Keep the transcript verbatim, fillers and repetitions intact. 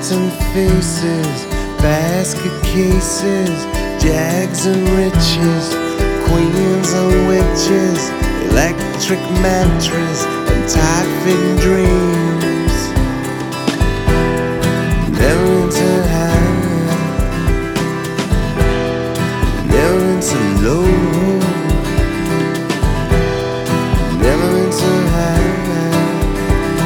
rotten faces, basket cases, jags and riches, queens and witches, electric mattress and tight-fitting dreams. Never into high, never into low.